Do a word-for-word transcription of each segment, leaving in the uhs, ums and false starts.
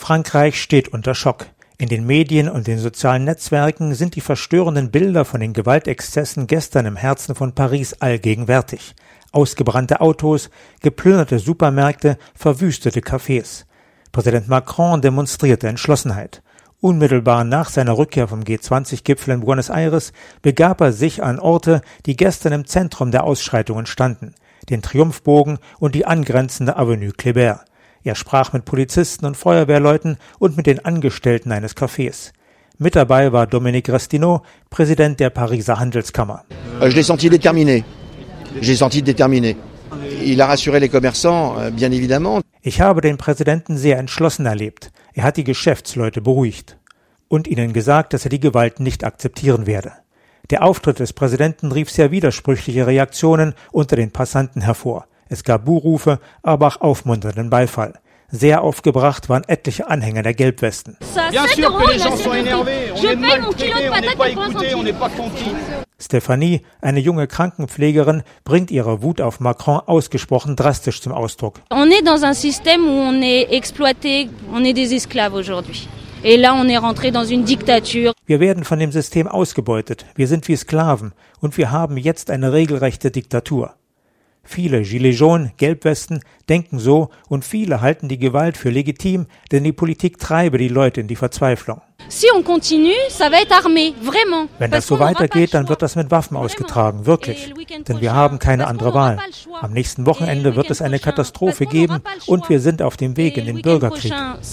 Frankreich steht unter Schock. In den Medien und den sozialen Netzwerken sind die verstörenden Bilder von den Gewaltexzessen gestern im Herzen von Paris allgegenwärtig. Ausgebrannte Autos, geplünderte Supermärkte, verwüstete Cafés. Präsident Macron demonstrierte Entschlossenheit. Unmittelbar nach seiner Rückkehr vom G zwanzig Gipfel in Buenos Aires begab er sich an Orte, die gestern im Zentrum der Ausschreitungen standen, den Triumphbogen und die angrenzende Avenue Kléber. Er sprach mit Polizisten und Feuerwehrleuten und mit den Angestellten eines Cafés. Mit dabei war Dominique Restineau, Präsident der Pariser Handelskammer. Je l'ai senti déterminé. J'ai senti déterminé. Il a rassuré les commerçants, bien évidemment. Ich habe den Präsidenten sehr entschlossen erlebt. Er hat die Geschäftsleute beruhigt und ihnen gesagt, dass er die Gewalt nicht akzeptieren werde. Der Auftritt des Präsidenten rief sehr widersprüchliche Reaktionen unter den Passanten hervor. Es gab Buhrufe, aber auch aufmunternden Beifall. Sehr aufgebracht waren etliche Anhänger der Gelbwesten. Stéphanie, eine junge Krankenpflegerin, bringt ihre Wut auf Macron ausgesprochen drastisch zum Ausdruck. On est dans un système où on est exploité, on est des esclaves aujourd'hui. Et là, on est rentré dans une dictature. Wir werden von dem System ausgebeutet. Wir sind wie Sklaven und wir haben jetzt eine regelrechte Diktatur. Viele Gilets jaunes, Gelbwesten, denken so und viele halten die Gewalt für legitim, denn die Politik treibe die Leute in die Verzweiflung. Si on continue, ça va être armé, vraiment. Wenn das so weitergeht, dann wird das mit Waffen ausgetragen, wirklich. Denn wir haben keine andere Wahl. Am nächsten Wochenende wird es eine Katastrophe geben und wir sind auf dem Weg in den Bürgerkrieg.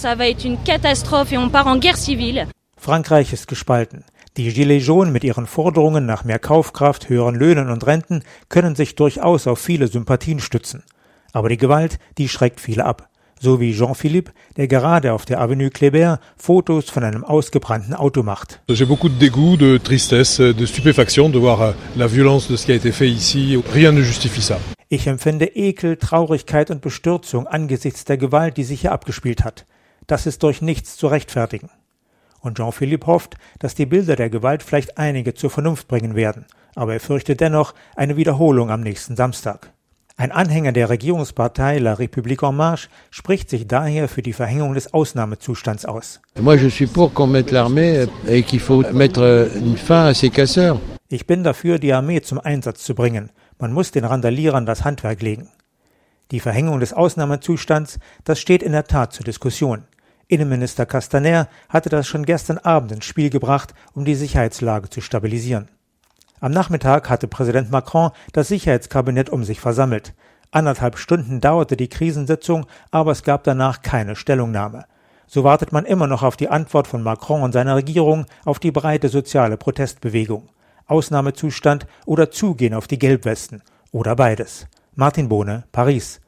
Frankreich ist gespalten. Die Gilets jaunes mit ihren Forderungen nach mehr Kaufkraft, höheren Löhnen und Renten können sich durchaus auf viele Sympathien stützen. Aber die Gewalt, die schreckt viele ab. So wie Jean-Philippe, der gerade auf der Avenue Kléber Fotos von einem ausgebrannten Auto macht. J'ai beaucoup de dégoût, de tristesse, de stupéfaction de voir la violence de ce qui a été fait ici. Rien ne justifie ça. Ich empfinde Ekel, Traurigkeit und Bestürzung angesichts der Gewalt, die sich hier abgespielt hat. Das ist durch nichts zu rechtfertigen. Und Jean-Philippe hofft, dass die Bilder der Gewalt vielleicht einige zur Vernunft bringen werden. Aber er fürchtet dennoch eine Wiederholung am nächsten Samstag. Ein Anhänger der Regierungspartei La République en Marche spricht sich daher für die Verhängung des Ausnahmezustands aus. Moi, je suis pour qu'on mette l'armée et qu'il faut mettre une fin à ces casseurs. Ich bin dafür, die Armee zum Einsatz zu bringen. Man muss den Randalierern das Handwerk legen. Die Verhängung des Ausnahmezustands, das steht in der Tat zur Diskussion. Innenminister Castaner hatte das schon gestern Abend ins Spiel gebracht, um die Sicherheitslage zu stabilisieren. Am Nachmittag hatte Präsident Macron das Sicherheitskabinett um sich versammelt. Anderthalb Stunden dauerte die Krisensitzung, aber es gab danach keine Stellungnahme. So wartet man immer noch auf die Antwort von Macron und seiner Regierung auf die breite soziale Protestbewegung. Ausnahmezustand oder Zugehen auf die Gelbwesten oder beides. Martin Bohne, Paris.